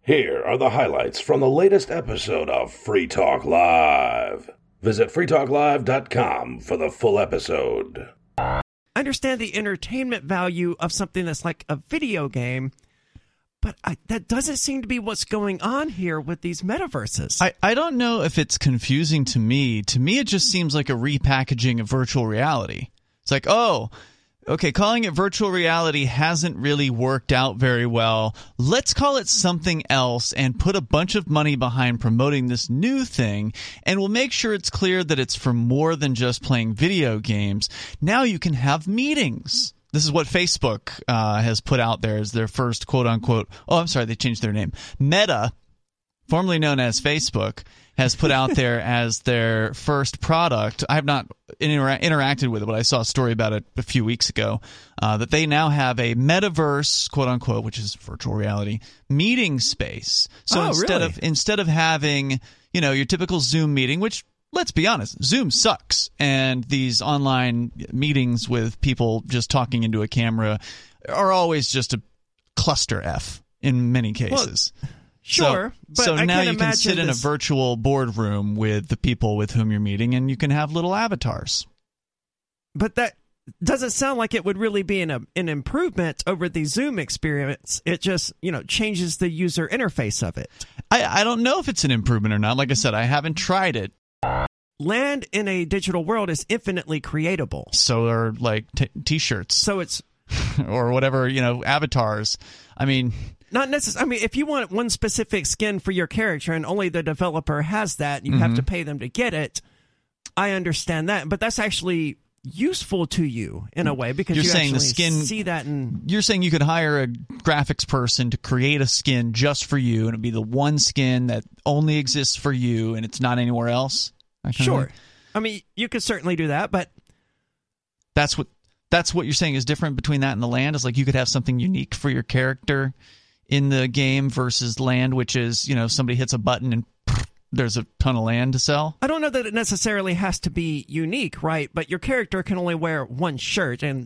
Here are the highlights from the latest episode of Free Talk Live. Visit freetalklive.com for the full episode. I understand the entertainment value of something that's like a video game, but that doesn't seem to be what's going on here with these metaverses. I don't know if it's confusing to me. To me, it just seems like a repackaging of virtual reality. It's like, oh, okay, calling it virtual reality hasn't really worked out very well. Let's call it something else and put a bunch of money behind promoting this new thing, and we'll make sure it's clear that it's for more than just playing video games. Now you can have meetings. This is what Facebook has put out there as their first quote-unquote – oh, I'm sorry, they changed their name. Meta, formerly known as Facebook, has put out there as their first product. I have not interacted with it, but I saw a story about it a few weeks ago, that they now have a metaverse, quote-unquote, which is virtual reality, meeting space. So instead of having, you know, your typical Zoom meeting, which – let's be honest, Zoom sucks, and these online meetings with people just talking into a camera are always just a cluster F in many cases. Well, sure, so now you can sit in a virtual boardroom with the people with whom you're meeting, and you can have little avatars. But that doesn't sound like it would really be an improvement over the Zoom experience. It just, you know, changes the user interface of it. I don't know if it's an improvement or not. Like I said, I haven't tried it. Land in a digital world is infinitely creatable. So are like t-shirts. So it's or whatever, you know, avatars. I mean, not necessarily. I mean, if you want one specific skin for your character and only the developer has that, you have to pay them to get it. I understand that, but that's actually useful to you in a way because you're you saying actually the skin, see that. And you're saying you could hire a graphics person to create a skin just for you, and it'd be the one skin that only exists for you, and it's not anywhere else. Sure. I mean, you could certainly do that, but that's what you're saying is different between that and the land. Is like you could have something unique for your character in the game versus land, which is, you know, somebody hits a button and there's a ton of land to sell. I don't know that it necessarily has to be unique, right? But your character can only wear one shirt, and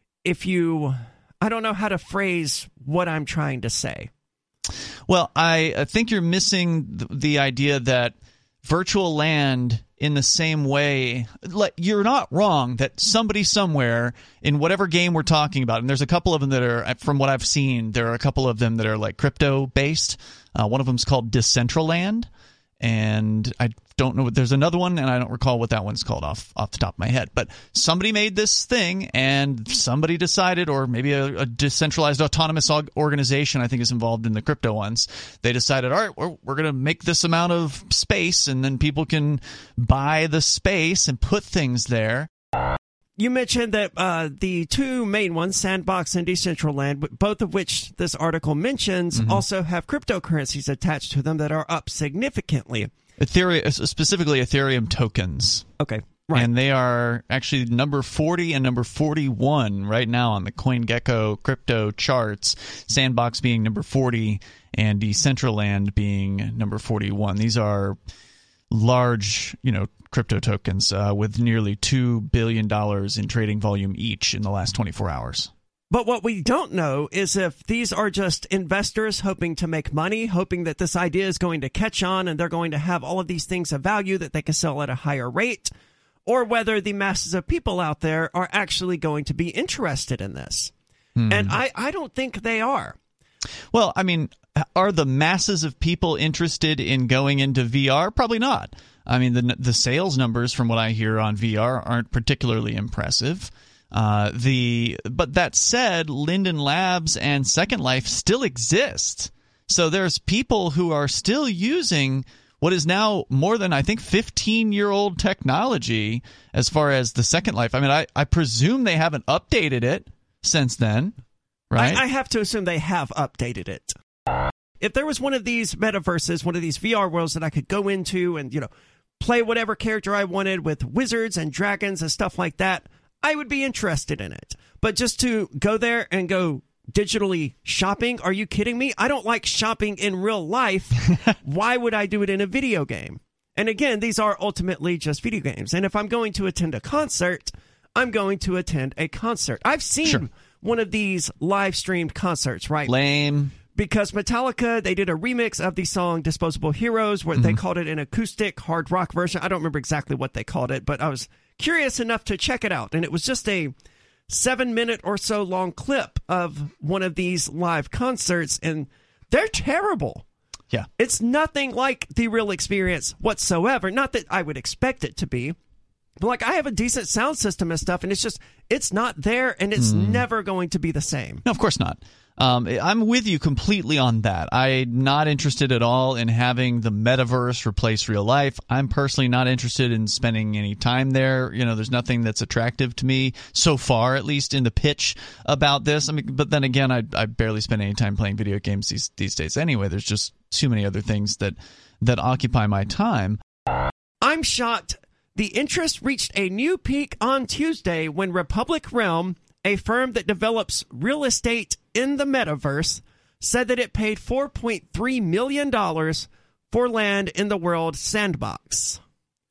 I don't know how to phrase what I'm trying to say. Well, I think you're missing the idea that virtual land in the same way, like, you're not wrong that somebody somewhere in whatever game we're talking about, and there's a couple of them that are, from what I've seen, there are a couple of them that are like crypto based. One of them is called Decentraland, and I don't know. There's another one, and I don't recall what that one's called off the top of my head. But somebody made this thing, and somebody decided, or maybe a decentralized autonomous organization, I think, is involved in the crypto ones. They decided, all right, we're going to make this amount of space, and then people can buy the space and put things there. You mentioned that the two main ones, Sandbox and Decentraland, both of which this article mentions, also have cryptocurrencies attached to them that are up significantly. Specifically Ethereum tokens. Okay, right. And they are actually number 40 and number 41 right now on the CoinGecko crypto charts, Sandbox being number 40 and Decentraland being number 41. These are large, you know, crypto tokens with nearly $2 billion in trading volume each in the last 24 hours. But what we don't know is if these are just investors hoping to make money, hoping that this idea is going to catch on and they're going to have all of these things of value that they can sell at a higher rate, or whether the masses of people out there are actually going to be interested in this. And I don't think they are. Well, I mean, are the masses of people interested in going into VR? Probably not. I mean, the sales numbers from what I hear on VR aren't particularly impressive. But that said, Linden Labs and Second Life still exist. So there's people who are still using what is now more than, I think, 15-year-old technology as far as the Second Life. I mean, I presume they haven't updated it since then, right? I have to assume they have updated it. If there was one of these metaverses, one of these VR worlds that I could go into and, you know, play whatever character I wanted with wizards and dragons and stuff like that, I would be interested in it. But just to go there and go digitally shopping, are you kidding me? I don't like shopping in real life. Why would I do it in a video game? And again, these are ultimately just video games. And if I'm going to attend a concert, I'm going to attend a concert. I've seen one of these live streamed concerts, right? Lame. because Metallica, they did a remix of the song Disposable Heroes where they called it an acoustic hard rock version. I don't remember exactly what they called it, but I was curious enough to check it out. And it was just a 7-minute or so long clip of one of these live concerts, and they're terrible. Yeah. It's nothing like the real experience whatsoever. Not that I would expect it to be. But like, I have a decent sound system and stuff, and it's not there, and it's never going to be the same. No, of course not. I'm with you completely on that. I'm not interested at all in having the metaverse replace real life. I'm personally not interested in spending any time there. You know, there's nothing that's attractive to me so far, at least in the pitch about this. I mean, but then again, I barely spend any time playing video games these days anyway. There's just too many other things that occupy my time. I'm shocked. The interest reached a new peak on Tuesday when Republic Realm, a firm that develops real estate in the metaverse, said that it paid $4.3 million for land in the World Sandbox.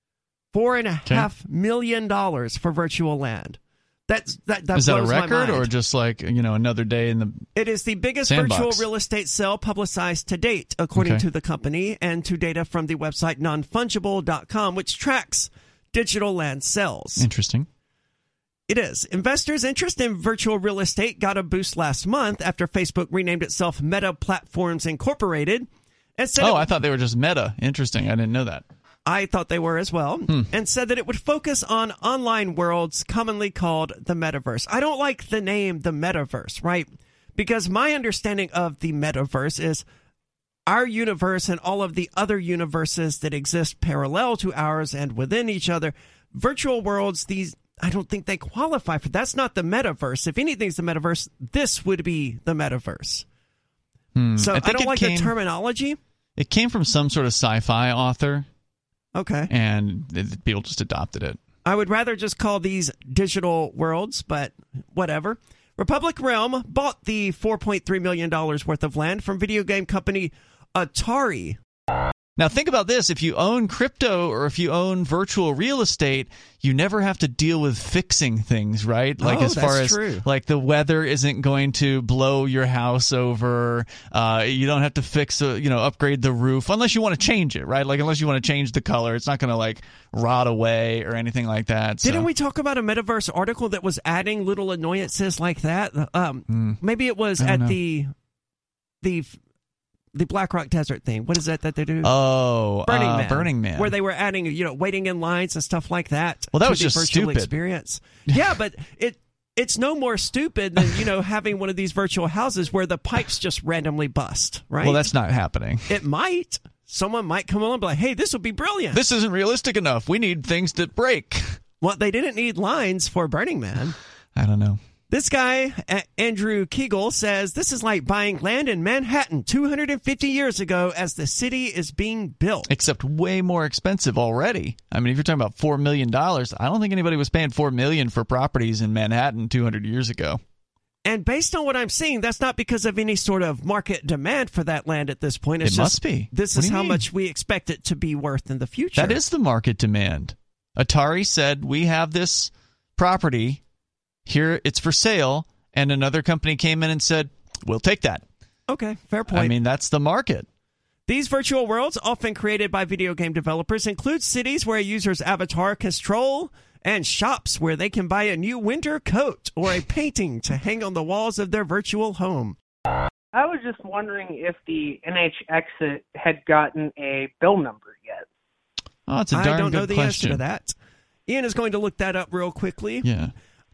$4.5 million for virtual land. That Is that a blows my record mind. or just like, you know, another day in the It is the biggest Sandbox. virtual real estate sale publicized to date, according to the company and to data from the website nonfungible.com, which tracks digital land sales. Interesting. It is. Investors' interest in virtual real estate got a boost last month after Facebook renamed itself Meta Platforms Incorporated. And said I thought they were just Meta. Interesting. I didn't know that. I thought they were as well. And said that it would focus on online worlds commonly called the metaverse. I don't like the name the metaverse, right? Because my understanding of the metaverse is our universe and all of the other universes that exist parallel to ours and within each other. Virtual worlds, these, I don't think they qualify for. That's not the metaverse. If anything's the metaverse, this would be the metaverse. So I don't like the terminology. It came from some sort of sci-fi author. Okay. And people just adopted it. I would rather just call these digital worlds, but whatever. Republic Realm bought the $4.3 million worth of land from video game company Atari. Now think about this. If you own crypto or if you own virtual real estate, you never have to deal with fixing things, right? Like as far as true. Like the weather isn't going to blow your house over. You don't have to fix, upgrade the roof unless you want to change it, right? Like unless you want to change the color, it's not going to like rot away or anything like that. Didn't we talk about a metaverse article that was adding little annoyances like that? Maybe it was at the Black Rock Desert thing. What is that they do? Oh, Burning Man. Where they were adding, waiting in lines and stuff like that. Well, that to was the just virtual stupid. Experience. Yeah, but it's no more stupid than, having one of these virtual houses where the pipes just randomly bust, right? Well, that's not happening. It might. Someone might come along and be like, hey, this will be brilliant. This isn't realistic enough. We need things that break. Well, they didn't need lines for Burning Man. I don't know. This guy, Andrew Kegel, says this is like buying land in Manhattan 250 years ago as the city is being built. Except way more expensive already. I mean, if you're talking about $4 million, I don't think anybody was paying $4 million for properties in Manhattan 200 years ago. And based on what I'm seeing, that's not because of any sort of market demand for that land at this point. It's it must be. This is how much we expect it to be worth in the future. That is the market demand. Atari said, we have this property. Here, it's for sale, and another company came in and said, we'll take that. Okay, fair point. I mean, that's the market. These virtual worlds, often created by video game developers, include cities where a user's avatar can stroll and shops where they can buy a new winter coat or a painting to hang on the walls of their virtual home. I was just wondering if the NHX had gotten a bill number yet. Oh, it's a darn good question. I don't know the answer to that. Ian is going to look that up real quickly. Yeah.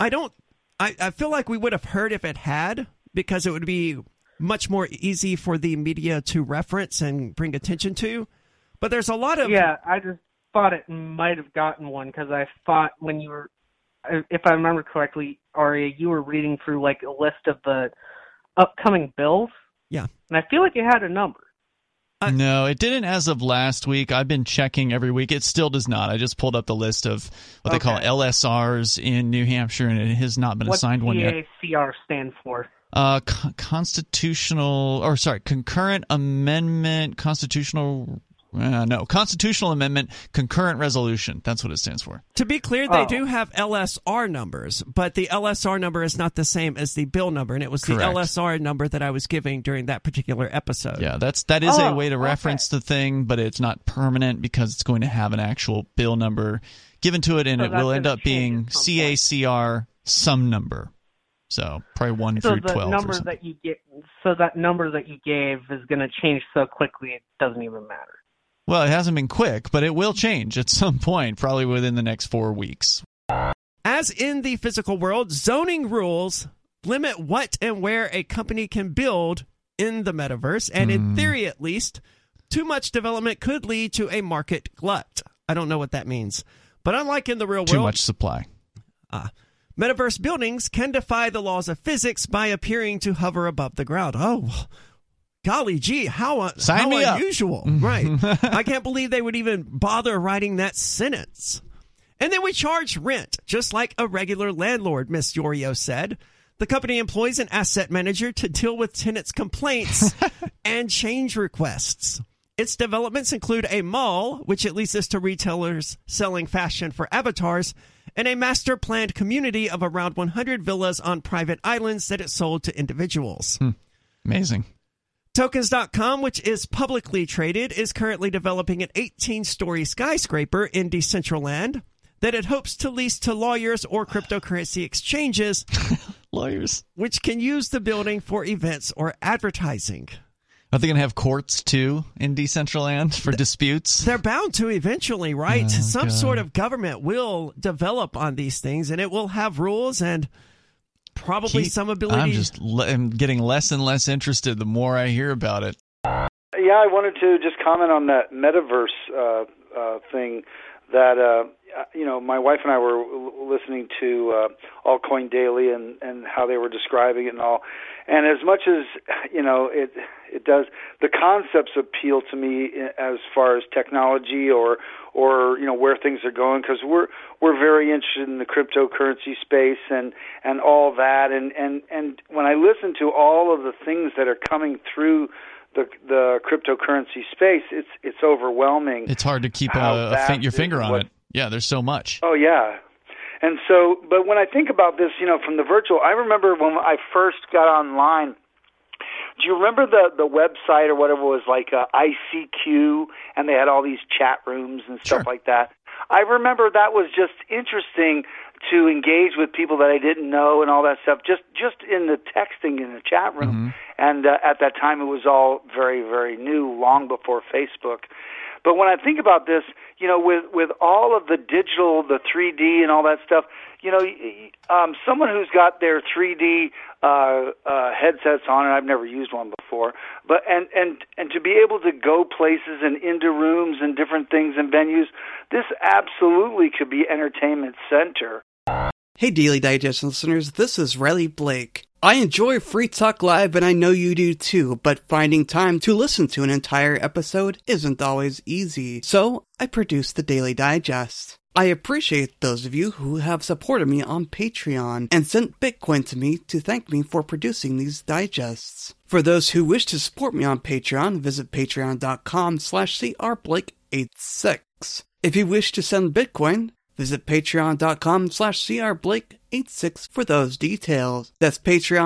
I feel like we would have heard if it had, because it would be much more easy for the media to reference and bring attention to. But there's a lot of... Yeah, I just thought it might have gotten one, because I thought when you were, if I remember correctly, Aria, you were reading through like a list of the upcoming bills. Yeah. And I feel like it had a number. No, it didn't as of last week. I've been checking every week. It still does not. I just pulled up the list of what they call LSRs in New Hampshire, and it has not been assigned one yet. What does CR stand for? Concurrent Amendment Constitutional No, Constitutional Amendment Concurrent Resolution. That's what it stands for. To be clear, they do have LSR numbers, but the LSR number is not the same as the bill number, and it was Correct. the LSR number that I was giving during that particular episode. Yeah, that is a way to reference the thing, but it's not permanent because it's going to have an actual bill number given to it, and it will end up being CACR some number. So probably 1 through 12. Number that you get, so that number that you gave is going to change so quickly it doesn't even matter. Well, it hasn't been quick, but it will change at some point, probably within the next 4 weeks. As in the physical world, zoning rules limit what and where a company can build in the metaverse, and in theory at least, too much development could lead to a market glut. I don't know what that means. But unlike in the real world... Too much supply. Metaverse buildings can defy the laws of physics by appearing to hover above the ground. Oh, golly gee, how unusual. Right. I can't believe they would even bother writing that sentence. And then we charge rent, just like a regular landlord, Miss Yorio said. The company employs an asset manager to deal with tenants' complaints and change requests. Its developments include a mall, which it leases to retailers selling fashion for avatars, and a master-planned community of around 100 villas on private islands that it sold to individuals. Amazing. Tokens.com, which is publicly traded, is currently developing an 18-story skyscraper in Decentraland that it hopes to lease to lawyers or cryptocurrency exchanges Lawyers. which can use the building for events or advertising. Are they going to have courts, too, in Decentraland for disputes? They're bound to eventually, right? Oh, Some God. sort of government will develop on these things, and it will have rules and probably some ability. I'm getting less and less interested the more I hear about it. Yeah, I wanted to just comment on that metaverse thing that, my wife and I were listening to Altcoin Daily and how they were describing it and all. And as much as, it does, the concepts appeal to me as far as technology or where things are going, because we're very interested in the cryptocurrency space and all that. And when I listen to all of the things that are coming through the cryptocurrency space, it's overwhelming. It's hard to keep your finger on it. Yeah, there's so much. Oh, yeah. And so, but when I think about this, from the virtual, I remember when I first got online, do you remember the website or whatever was like ICQ, and they had all these chat rooms and stuff like that? I remember that was just interesting to engage with people that I didn't know and all that stuff, just in the texting in the chat room. Mm-hmm. And at that time, it was all very, very new, long before Facebook. But when I think about this, with all of the digital, the 3D and all that stuff, someone who's got their 3D headsets on, and I've never used one before, but and to be able to go places and into rooms and different things and venues, this absolutely could be entertainment center. Hey, Daily Digest listeners, this is Riley Blake. I enjoy Free Talk Live, and I know you do too, but finding time to listen to an entire episode isn't always easy. So, I produce the Daily Digest. I appreciate those of you who have supported me on Patreon and sent Bitcoin to me to thank me for producing these digests. For those who wish to support me on Patreon, visit patreon.com/crblake86. If you wish to send Bitcoin, visit patreon.com/crblake86 for those details. That's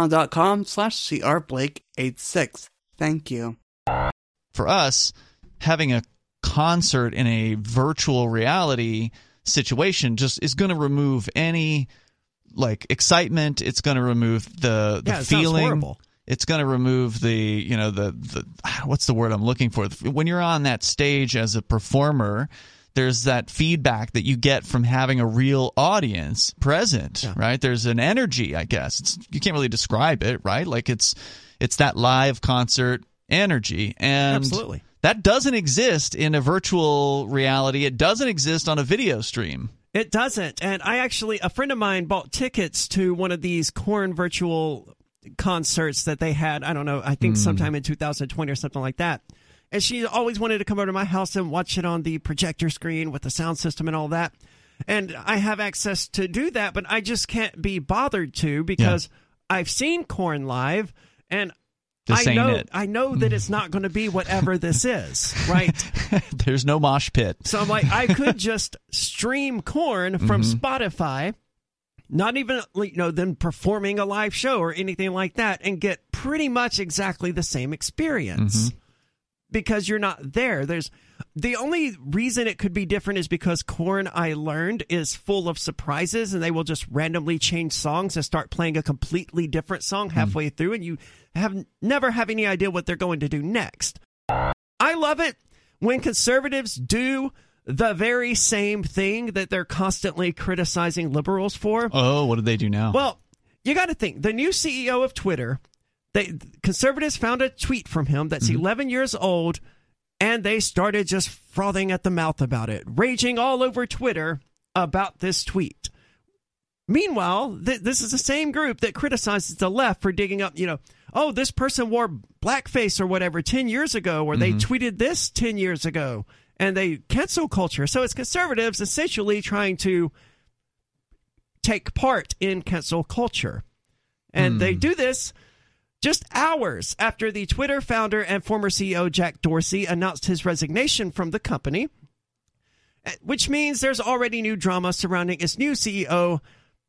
patreon.com/crblake86. Thank you. For us, having a concert in a virtual reality situation just is going to remove any excitement. It's going to remove the feeling. It's going to remove the what's the word I'm looking for? When you're on that stage as a performer, there's that feedback that you get from having a real audience present, right? There's an energy, I guess. You can't really describe it, right? It's that live concert energy. And absolutely. That doesn't exist in a virtual reality. It doesn't exist on a video stream. It doesn't. And a friend of mine bought tickets to one of these Korn virtual concerts that they had, I don't know, I think sometime in 2020 or something like that. And she always wanted to come over to my house and watch it on the projector screen with the sound system and all that. And I have access to do that, but I just can't be bothered to because I've seen Korn live, and This ain't it. I know that it's not going to be whatever this is, right? There's no mosh pit. So I'm like, I could just stream Korn from Spotify, not even them performing a live show or anything like that, and get pretty much exactly the same experience because you're not there. The only reason it could be different is because Korn, I learned, is full of surprises, and they will just randomly change songs and start playing a completely different song halfway through, and you never have any idea what they're going to do next. I love it when conservatives do the very same thing that they're constantly criticizing liberals for. Oh, what did they do now? Well, you got to think, the new CEO of Twitter, conservatives found a tweet from him that's 11 years old, and they started just frothing at the mouth about it, raging all over Twitter about this tweet. Meanwhile, this is the same group that criticizes the left for digging up, oh, this person wore blackface or whatever 10 years ago, or they tweeted this 10 years ago, and they cancel culture. So it's conservatives essentially trying to take part in cancel culture. And they do this just hours after the Twitter founder and former CEO Jack Dorsey announced his resignation from the company, which means there's already new drama surrounding its new CEO,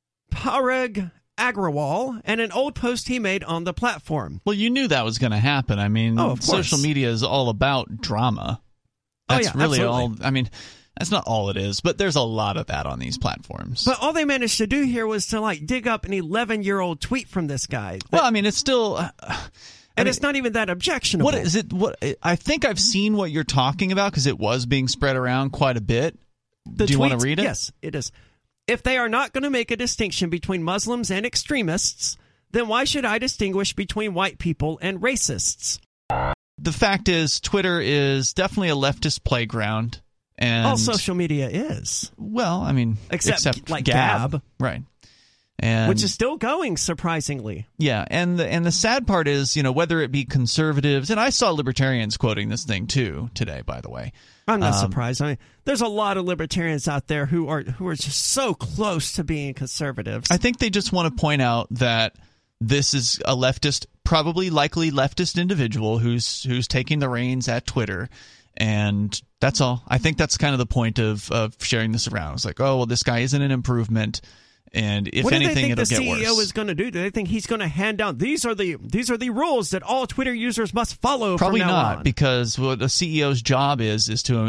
Parag Agrawal, and an old post he made on the platform. Well, you knew that was going to happen. I mean, social media is all about drama. That's really absolutely. all. I mean, that's not all it is, but there's a lot of that on these platforms. But all they managed to do here was to dig up an 11-year-old tweet from this guy. Well, I mean, it's still... it's not even that objectionable. What is it? I think I've seen what you're talking about because it was being spread around quite a bit. Do you want to read it? Yes, it is. If they are not going to make a distinction between Muslims and extremists, then why should I distinguish between white people and racists? The fact is, Twitter is definitely a leftist playground. And all social media is. Well, I mean, except like Gab. Right. And which is still going, surprisingly. Yeah, and the sad part is, whether it be conservatives, and I saw libertarians quoting this thing too today, by the way. I'm not surprised. I mean, there's a lot of libertarians out there who are just so close to being conservatives. I think they just want to point out that this is a leftist, likely leftist individual who's taking the reins at Twitter, and that's all. I think that's kind of the point of sharing this around. It's like, oh, well, this guy isn't an improvement. And if anything, it'll get worse. What do they think the CEO is going to do? Do they think he's going to hand down these are the rules that all Twitter users must follow? Probably from now not, on? Because what the CEO's job is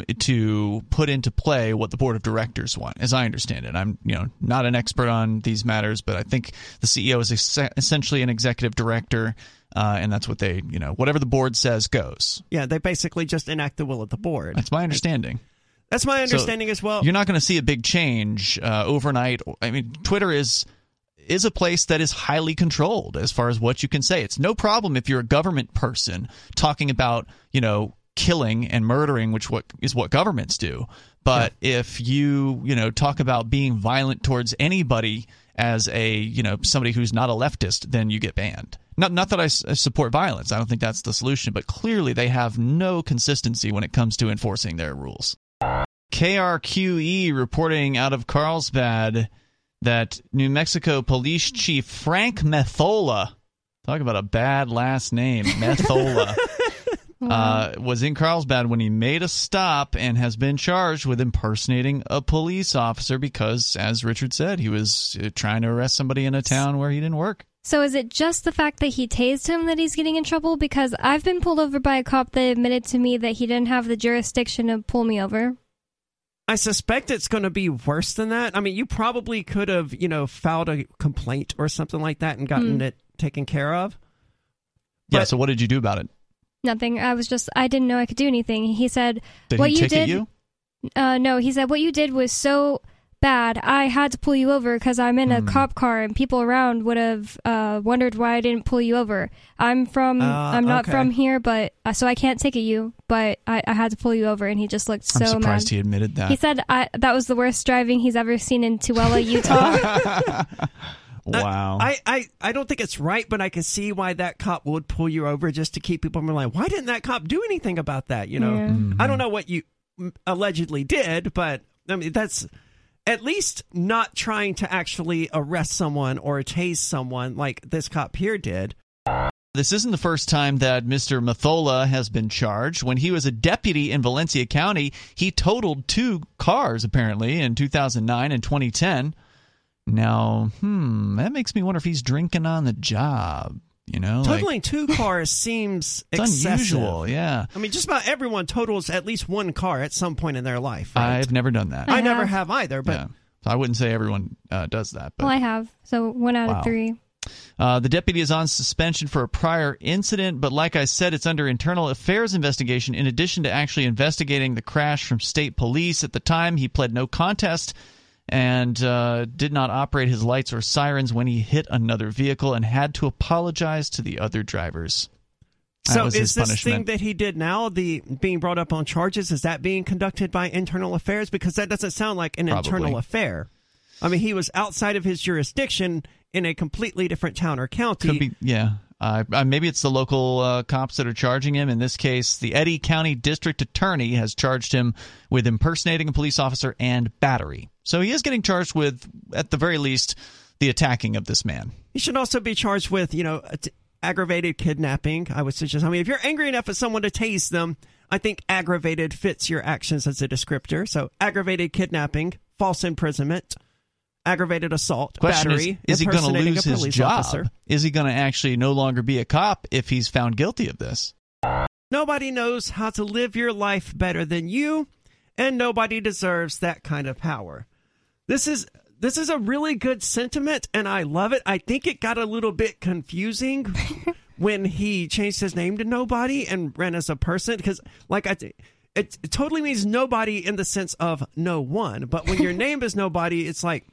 to put into play what the board of directors want, as I understand it. I'm not an expert on these matters, but I think the CEO is essentially an executive director, and that's what they whatever the board says goes. Yeah, they basically just enact the will of the board. That's my understanding. That's my understanding as well. You're not going to see a big change overnight. I mean, Twitter is a place that is highly controlled as far as what you can say. It's no problem if you're a government person talking about, killing and murdering, which is what governments do. But if you, talk about being violent towards anybody as a, somebody who's not a leftist, then you get banned. Not that I support violence. I don't think that's the solution. But clearly they have no consistency when it comes to enforcing their rules. KRQE reporting out of Carlsbad that New Mexico Police Chief Frank Methola, talk about a bad last name, Methola, was in Carlsbad when he made a stop and has been charged with impersonating a police officer because, as Richard said, he was trying to arrest somebody in a town where he didn't work. So is it just the fact that he tased him that he's getting in trouble? Because I've been pulled over by a cop that admitted to me that he didn't have the jurisdiction to pull me over. I suspect it's going to be worse than that. I mean, you probably could have, filed a complaint or something like that and gotten it taken care of. Yeah, so what did you do about it? Nothing. I didn't know I could do anything. He said, did what he you ticket did, you? No, he said, what you did was so bad, I had to pull you over because I'm in a cop car and people around would have wondered why I didn't pull you over. I'm not from here, but so I can't ticket you, but I had to pull you over, and he just looked so mad. I'm surprised he admitted that. He said that was the worst driving he's ever seen in Tooele, Utah. Wow. I don't think it's right, but I can see why that cop would pull you over just to keep people from like, why didn't that cop do anything about that? Yeah. I don't know what you allegedly did, but I mean, that's at least not trying to actually arrest someone or tase someone like this cop here did. This isn't the first time that Mr. Mathola has been charged. When he was a deputy in Valencia County, he totaled 2 cars, apparently, in 2009 and 2010. Now, that makes me wonder if he's drinking on the job. You know, totaling 2 cars seems excessive. Unusual, yeah. I mean, just about everyone totals at least 1 car at some point in their life. Right? I've never done that. I never have either, but... Yeah. I wouldn't say everyone does that. But, well, I have. So 1 out of 3. The deputy is on suspension for a prior incident, but like I said, it's under internal affairs investigation in addition to actually investigating the crash from state police. At the time, he pled no contest and did not operate his lights or sirens when he hit another vehicle and had to apologize to the other drivers. So is this thing that he did now, the being brought up on charges, is that being conducted by internal affairs? Because that doesn't sound like an internal affair. I mean, he was outside of his jurisdiction in a completely different town or county. Could be, yeah. Maybe it's the local cops that are charging him. In this case, the Eddy County District Attorney has charged him with impersonating a police officer and battery. So he is getting charged with, at the very least, the attacking of this man. He should also be charged with, aggravated kidnapping, I would suggest. I mean, if you're angry enough at someone to tase them, I think aggravated fits your actions as a descriptor. So aggravated kidnapping, false imprisonment, aggravated assault, battery, is he going to lose his job? Officer. Is he going to actually no longer be a cop if he's found guilty of this? Nobody knows how to live your life better than you, and nobody deserves that kind of power. This is a really good sentiment, and I love it. I think it got a little bit confusing when he changed his name to Nobody and ran as a person, because it totally means nobody in the sense of no one. But when your name is Nobody, it's like,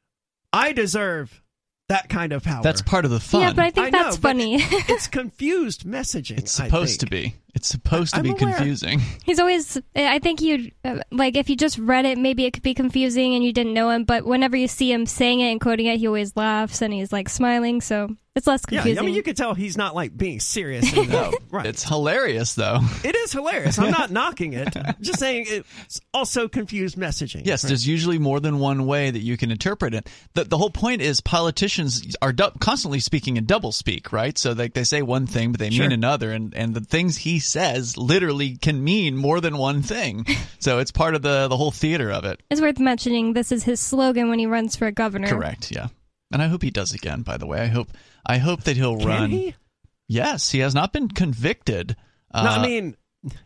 I deserve that kind of power. That's part of the fun. Yeah, but I think that's funny. It's confused messaging. It's supposed to be. It's supposed to be confusing. He's always, I think you'd, if you just read it, maybe it could be confusing and you didn't know him, but whenever you see him saying it and quoting it, he always laughs and he's smiling, so it's less confusing. Yeah, I mean, you could tell he's not being serious. Right. It's hilarious, though. It is hilarious. I'm not knocking it. I'm just saying it's also confused messaging. Yes, right? There's usually more than one way that you can interpret it. The whole point is politicians are constantly speaking in doublespeak, right? So they say one thing, but they mean another, and the things he says literally can mean more than one thing. So it's part of the whole theater of it. It's worth mentioning this is his slogan when he runs for governor. Correct, yeah. And I hope he does again, by the way. I hope that he'll run. Can he? Yes, he has not been convicted. No, I mean,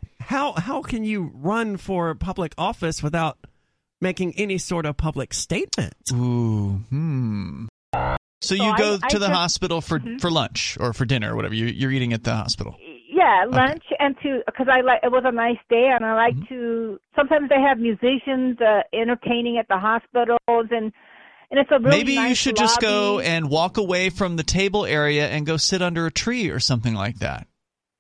how can you run for public office without making any sort of public statement? Ooh, So you go to the hospital for lunch or for dinner or whatever. You're eating at the hospital. Yeah, lunch and because it was a nice day and I like to. Sometimes they have musicians entertaining at the hospitals and it's a really maybe nice you should lobby. Just go and walk away from the table area and go sit under a tree or something like that.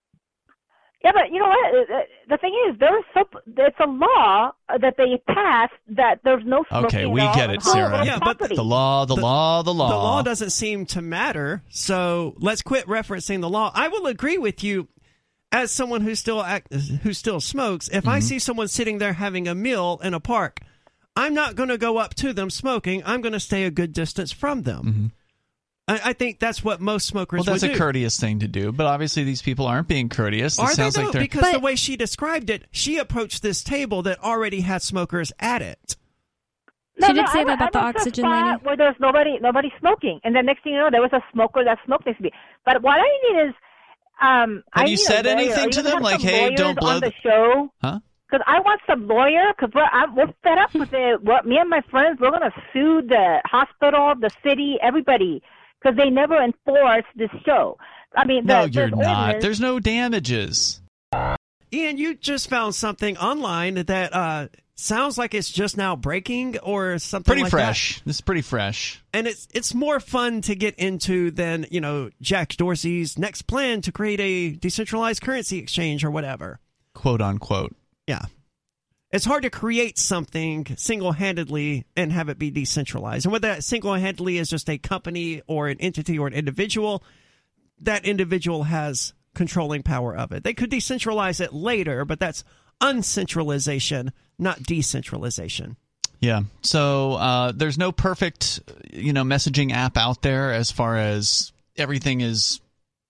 Yeah, but you know what? The thing is, it's a law that they passed that there's no smoking. Okay, we get it, Sarah. Yeah, but the law. The law doesn't seem to matter. So let's quit referencing the law. I will agree with you. As someone who still smokes, if I see someone sitting there having a meal in a park, I'm not going to go up to them smoking. I'm going to stay a good distance from them. I think that's what most smokers would do. Well, that's a courteous thing to do, but obviously these people aren't being courteous. Are they, though? Because the way she described it, she approached this table that already had smokers at it. She did say that about the oxygen lady. Where there's nobody smoking, and the next thing you know, there was a smoker that smoked next to me. But what I need is, have you said anything to them like, "Hey, don't blow on the show"? Huh? Because I want some lawyer. Because we're fed up with it. Me and my friends, we're gonna sue the hospital, the city, everybody, because they never enforce this show. I mean, no, you're not. There's no damages. Ian, you just found something online that sounds like it's just now breaking or something pretty like fresh. that. This is pretty fresh. And it's more fun to get into than, Jack Dorsey's next plan to create a decentralized currency exchange or whatever. Quote unquote. Yeah. It's hard to create something single-handedly and have it be decentralized. And whether that single-handedly is just a company or an entity or an individual, that individual has controlling power of it. They could decentralize it later, but that's uncentralization, not decentralization. Yeah. So there's no perfect, messaging app out there as far as everything is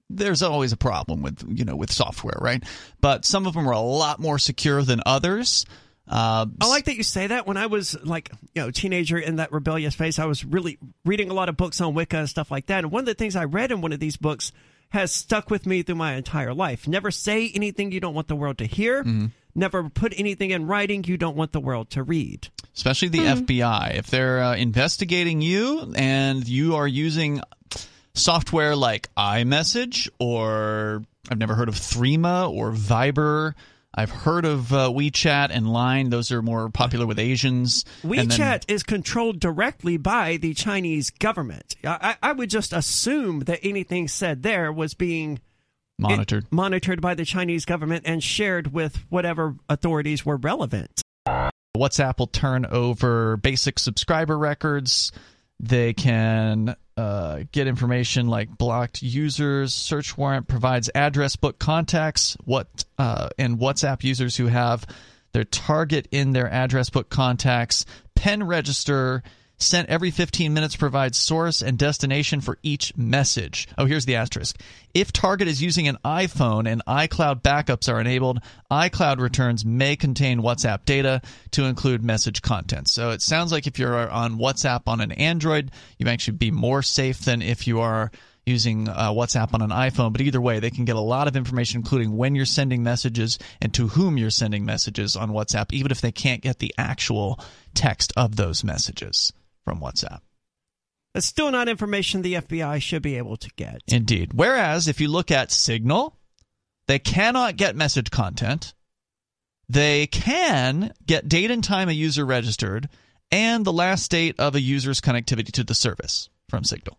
there's always a problem with software, right? But some of them are a lot more secure than others. I like that you say that. When I was teenager in that rebellious phase, I was really reading a lot of books on Wicca and stuff like that. And one of the things I read in one of these books has stuck with me through my entire life. Never say anything you don't want the world to hear. Mm-hmm. Never put anything in writing you don't want the world to read. Especially the FBI. If they're investigating you and you are using software like iMessage, or I've never heard of Threema or Viber. I've heard of WeChat and Line. Those are more popular with Asians. WeChat is controlled directly by the Chinese government. I would just assume that anything said there was being monitored by the Chinese government and shared with whatever authorities were relevant. WhatsApp will turn over basic subscriber records. They can get information like blocked users. Search warrant provides address book contacts. And WhatsApp users who have their target in their address book contacts. Pen register sent every 15 minutes provides source and destination for each message. Oh, here's the asterisk. If target is using an iPhone and iCloud backups are enabled, iCloud returns may contain WhatsApp data to include message content. So it sounds like if you're on WhatsApp on an Android, you might actually be more safe than if you are using WhatsApp on an iPhone. But either way, they can get a lot of information, including when you're sending messages and to whom you're sending messages on WhatsApp, even if they can't get the actual text of those messages from WhatsApp. That's still not information the FBI should be able to get. Indeed. Whereas, if you look at Signal, they cannot get message content. They can get date and time a user registered and the last date of a user's connectivity to the service from Signal.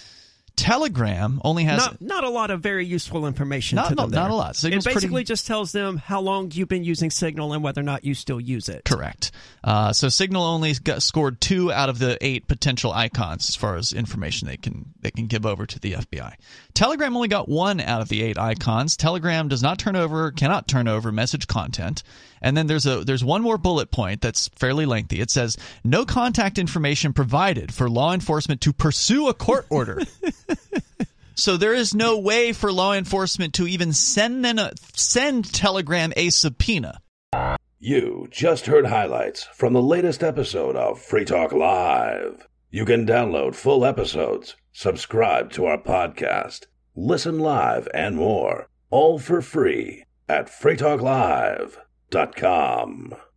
Telegram only has not a lot of very useful information to them. Not a lot. Signal's it basically just tells them how long you've been using Signal and whether or not you still use it. Correct. So Signal only scored 2 out of the 8 potential icons as far as information they can give over to the FBI. Telegram only got 1 out of the 8 icons. Telegram cannot turn over message content. And then there's one more bullet point that's fairly lengthy. It says, no contact information provided for law enforcement to pursue a court order. So there is no way for law enforcement to even send Telegram a subpoena. You just heard highlights from the latest episode of Free Talk Live. You can download full episodes, subscribe to our podcast, listen live, and more, all for free at freetalklive.com.